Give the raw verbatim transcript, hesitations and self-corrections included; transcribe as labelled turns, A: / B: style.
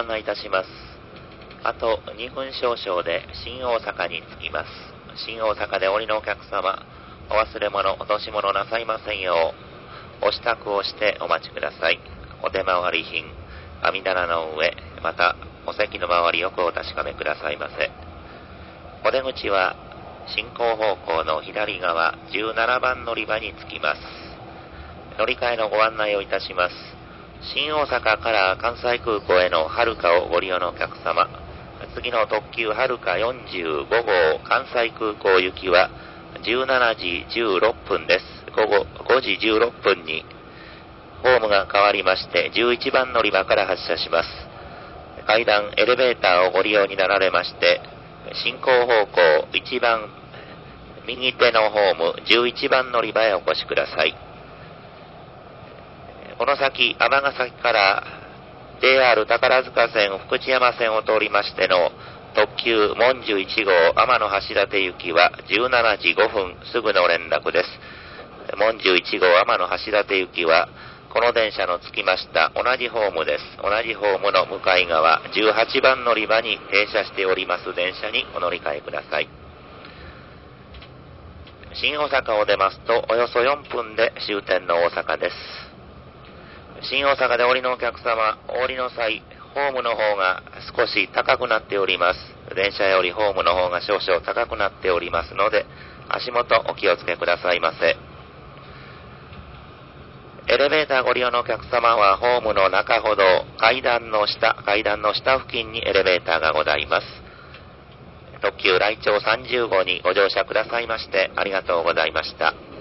A: 案内いたします。あとにふん少々で新大阪に着きます。新大阪でお降りのお客様、お忘れ物、落とし物なさいませんよう、お支度をしてお待ちください。お出回り品、網棚の上、またお席の周りよくお確かめくださいませ。お出口は進行方向の左側じゅうななばん乗り場に着きます。乗り換えのご案内をいたします。新大阪から関西空港へのはるかをご利用のお客様、次の特急はるかよんじゅうごごう関西空港行きはじゅうしちじじゅうろっぷんです。午後ごじじゅうろっぷんにホームが変わりましてじゅういちばん乗り場から発車します。階段、エレベーターをご利用になられまして、進行方向いちばん右手のホームじゅういちばん乗り場へお越しください。この先、尼崎から ジェイアール 宝塚線、福知山線を通りましての特急もんじゅういちごう天橋立行きはじゅうしちじごふんすぐの連絡です。もんじゅういちごう天橋立行きはこの電車の着きました同じホームです。同じホームの向かい側じゅうはちばん乗り場に停車しております電車にお乗り換えください。新大阪を出ますとおよそよんぷんで終点の大阪です。新大阪でお降りのお客様、お降りの際、ホームの方が少し高くなっております。電車よりホームの方が少々高くなっておりますので、足元お気をつけくださいませ。エレベーターご利用のお客様はホームの中ほど階段の下、階段の下付近にエレベーターがございます。特急来庁さんじゅうごうにご乗車くださいましてありがとうございました。